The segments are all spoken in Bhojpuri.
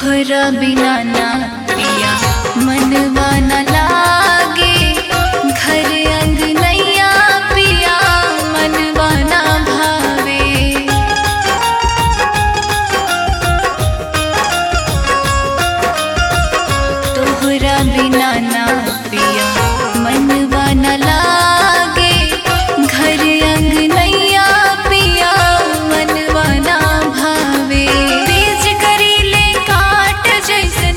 तोहरा बिना ना पिया मनवा न लागे, घर अंगनैया पिया मनवा न भावे। तोहरा बिना ना पिया मनवा न लागे, घर अंगनैया पिया मनवा न भावे। तेज करीले काट जैसन,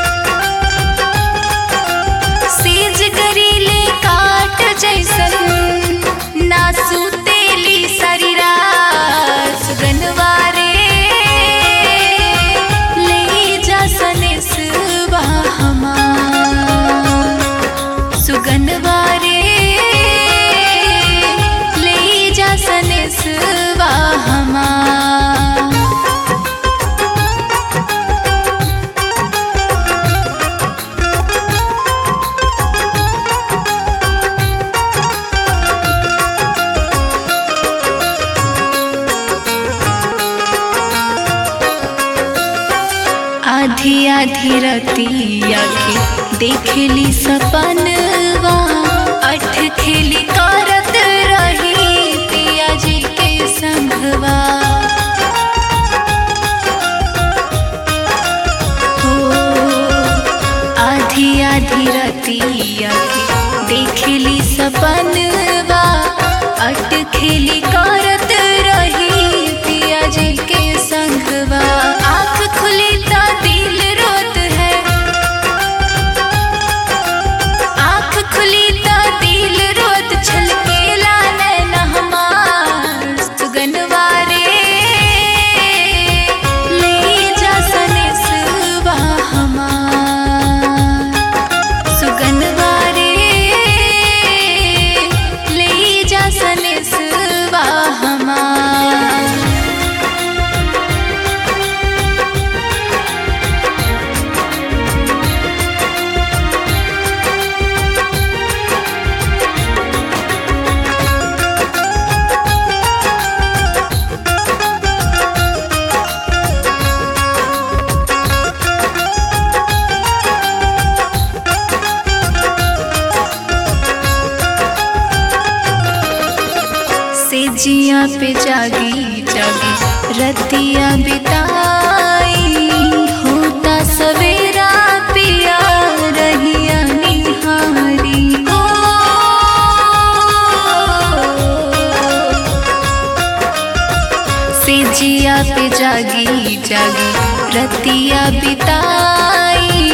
सेज करीले काट जैसन, ना सुतेली सारी रात। सुगनवा रे ले जा सनेसवा हमार, सुगनवा रे ले जा सनेसवा हमार। आधी आधी रतिया के देखली सपनवा, अठ खेली करत रही पिया जी के संगवा। हो आधी आधी रतिया के देखली सपनवा, अठ खेली करत रही पिया जी के संगवा। आँख खुली ता दिल रोत है, आँख खुली ता दिल रोत, छलकेला नैना हमार। सुगनवा रे ले जा सनेसवा हमार, सुगनवा रे ले जा सनेसवा हमार। सेजिया पे जागी जागी रतिया बिताई, होता सवेरा पिया रहिया निहारी। हो सेजिया पे जागी जागी रतिया बिताई,